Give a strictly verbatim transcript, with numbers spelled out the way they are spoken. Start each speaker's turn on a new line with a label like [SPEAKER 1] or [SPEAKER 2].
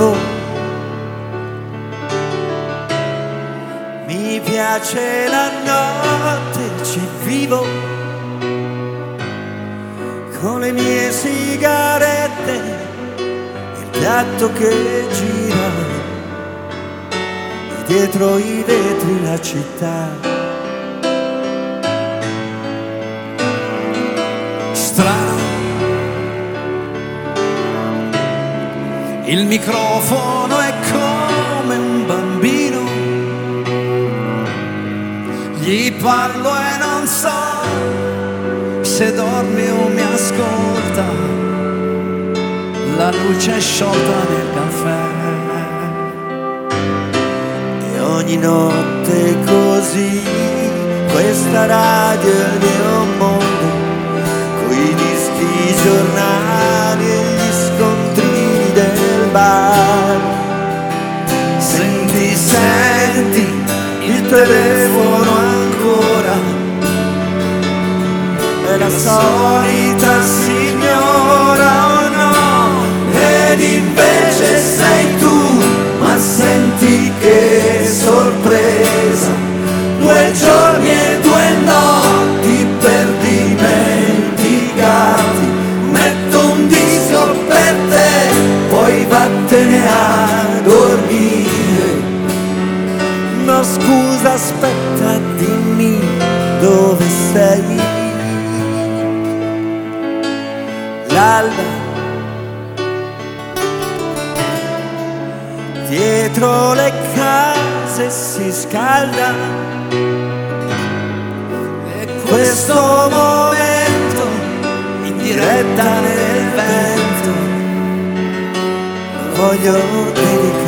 [SPEAKER 1] vivo. Mi piace la notte, ci vivo, con le mie sigarette, il piatto che gira, e dietro i vetri la città. Strano, il microfono è come un bambino, gli parlo e non so se dorme o mi ascolta, la luce è sciolta nel caffè e ogni notte così questa radio è il mio mondo, coi dischi, i giornali e gli scontrini del bar. Senti, senti il telefono ancora, è la solita signora, oh no, ed invece sei tu, ma senti che sorpresa, due giorni e due notti per dimenticarti, metto un disco per te, poi vattene a dormire. No scusa, aspetta, dimmi dove sei. L'alba dietro le case si scalda, e questo momento in diretta nel vento lo voglio dedicare